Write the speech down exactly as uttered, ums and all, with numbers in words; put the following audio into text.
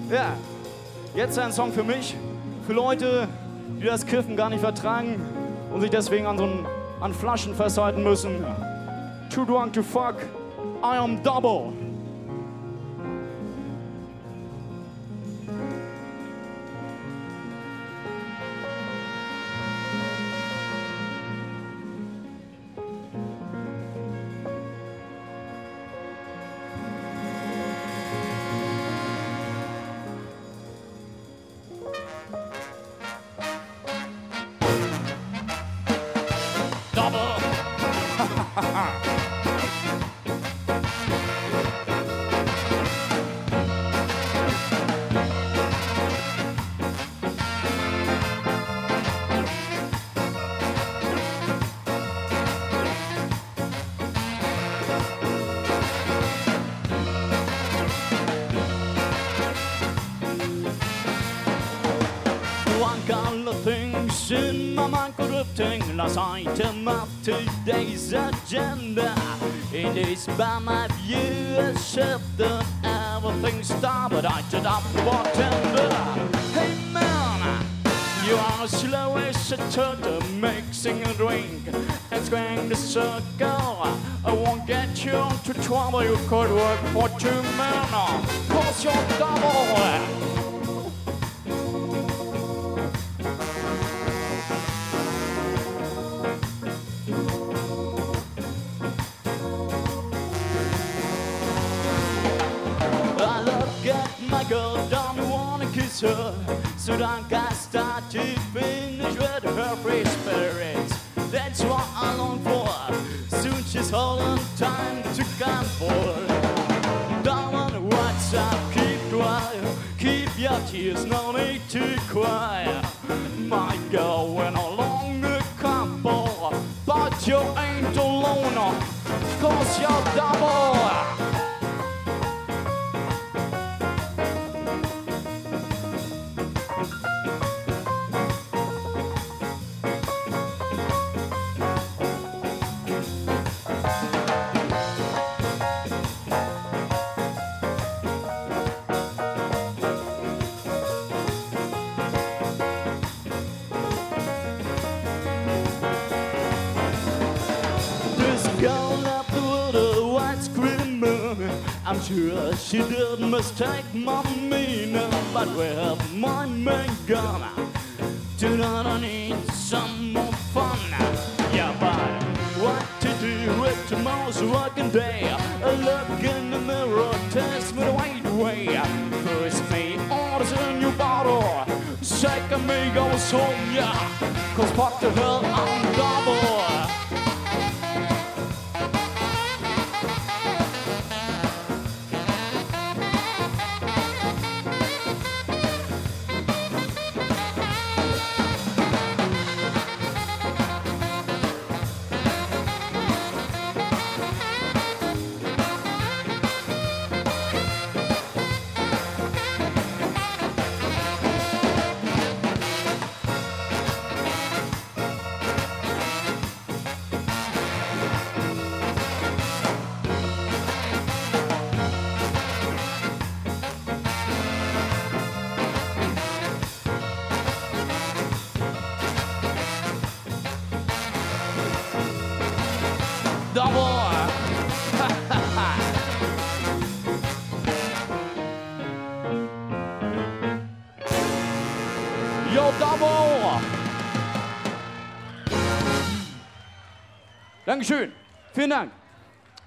Ja, jetzt ein Song für mich, für Leute, die das Kiffen gar nicht vertragen und sich deswegen an so einen, an Flaschen festhalten müssen. Too drunk to fuck, I am double. Things in my mind corrupting last item of today's agenda. It is by my view accepted everything started I did up bartender. Hey man, you are slow as a turtle mixing a drink and squaring the circle. I won't get you into trouble, you could work for two men. Cause you're double. My girl don't wanna kiss her, so don't I start to finish with her free spirit. That's what I long for. Soon she's holding time to come for. Darling, what's up? Keep quiet, keep your tears, no need to cry. My girl went along the couple, but you ain't alone, cause you're double. I'm sure she didn't mistake my meaning, but with my main gun, tonight I need some more fun. Yeah, but what to do with tomorrow's working day? A look in the mirror tells me the right way. First me orders a new bottle, second me goes home, yeah, cause fuck the hell, I'm double. Double! Yo, Double! Dankeschön. Vielen Dank.